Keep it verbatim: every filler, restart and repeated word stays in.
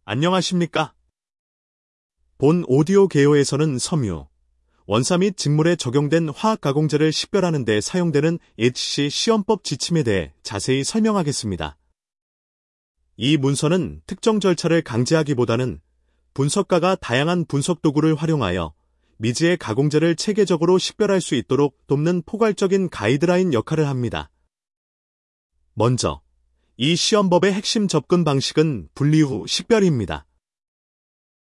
안녕하십니까? 본 오디오 개요에서는 섬유, 원사 및 직물에 적용된 화학 가공제를 식별하는 데 사용되는 에이치씨 시험법 지침에 대해 자세히 설명하겠습니다. 이 문서는 특정 절차를 강제하기보다는 분석가가 다양한 분석 도구를 활용하여 미지의 가공제를 체계적으로 식별할 수 있도록 돕는 포괄적인 가이드라인 역할을 합니다. 먼저, 이 시험법의 핵심 접근 방식은 분리 후 식별입니다.